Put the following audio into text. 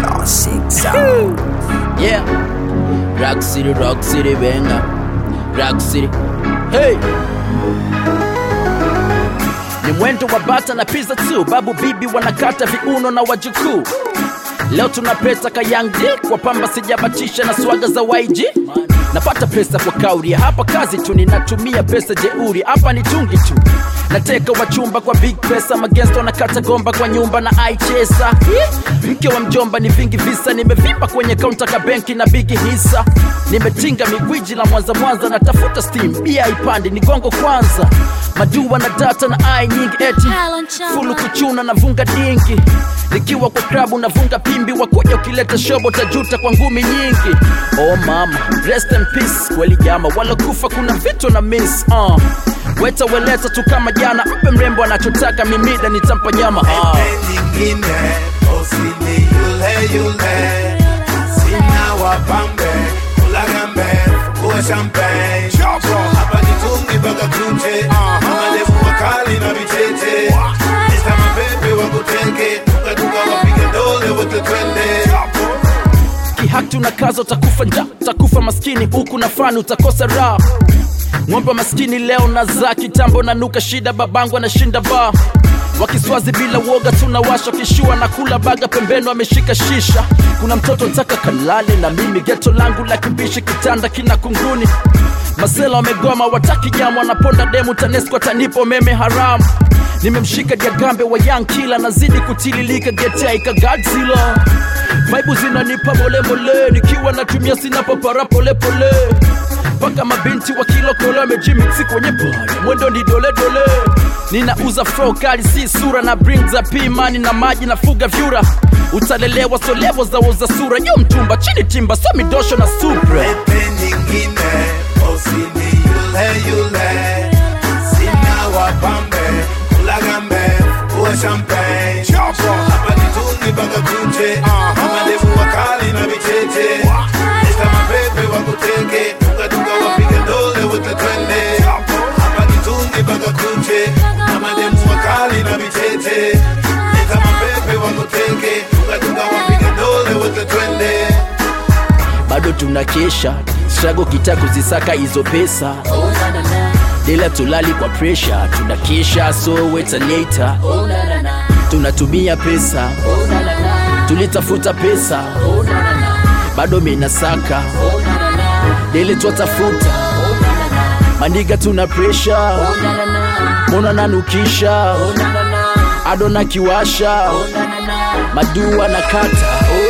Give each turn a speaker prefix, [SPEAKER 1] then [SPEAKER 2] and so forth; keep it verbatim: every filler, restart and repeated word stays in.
[SPEAKER 1] Classic sound.
[SPEAKER 2] Yeah. Rock City, Rock City, venga. Rock City. Hey. Ni mwendo wa bata na pizza tu. Babu bibi wanakata viuno na wajukuu. Leo tunapeta ka Young D. Kwa pamba sijabatisha na swaga za Y G. Napata pesa kwa kauri. Hapa kazi tu ninatumia pesa jeuri. Hapa ni tungi tu. Nateka wachumba kwa big pesa. Magensto na kata gomba kwa nyumba na aichesa. Mke wa mjomba ni vingi visa. Nimevimba kwenye counter ka benki na bigi hisa. Nimetinga migwiji la mwanza mwanza. Natafuta steam, bia ipandi, nigongo kwanza. Maduwa na data na ai nyingi eti fulu kuchuna na vunga dingi. Nikiwa kwa krabu na vunga pimbi. Wakuja ukileta shobo tajuta kwa ngumi nyingi. Oh mama, rest in peace. Kweli jama, wala kufa kuna vitu na miss uh. Weta weleta tu kama jana. Mpe mrembo anachotaka mimida nitampa nyama uh.
[SPEAKER 3] Nyingine, osini yule yule. Sina wapambe, ulagambe, uwe champagne. Hapa nitungi baka kuche. Malefu wakali na vicheche. Nista mapepe wakutenge. Tuka tuka wapige dole wote twende.
[SPEAKER 2] Kihaki unakaza utakufa nja. Utakufa maskini huku na fani utakosa raha. Ngombe maskini leo na za kitambo na nuka shida babangu anashinda bar. Wakiswazi bila woga tunawasha kishua na kula baga pembeni ameshika shisha. Kuna mtoto ntaka kalale na mimi geto langu la kibishi kitanda kina kunguni. Masela wamegoma wataki jamu wanaponda demu tanesco tanipo meme haramu. Nimemshika diagambe wa young killer nazidi kutililika getea ika Godzilla. Vibe zinanipa mole mole nikiwa natumia sina papara pole pole. Paka mabinti wa kilo kolo mejimixi kwenye pale mwendo ni dole dole. Ninauza flow kali si sura na brings up imani na maji na fuga vyura. Utalelewa so level za uza sura. Nyo mtumba chini timba so midosho na supra.
[SPEAKER 3] Pepe nyingine, osini yule yule. Sina wapambe, ulagambe, uwe champagne. Hapa nitungi baka kuche. Malefu wakali na vicheche. Nista mapepe wakutenge. Tuka tuka wapige dole wote twende. Hapa nitungi baka kuche. Malefu wakali na vicheche. Nista mapepe wakutenge. Tuka tuka wapige dole wote twende.
[SPEAKER 2] Bado tunakesha strago kita kuzisaka hizo pesa. Dela tulali kwa pressure. Tunakesha so wait later. Tunatumia pesa. Tulitafuta pesa. Bado mina saka. Dele tuatafuta. Mandiga tuna pressure. Mona nanukisha. Adona kiwasha. Maduwa na kata.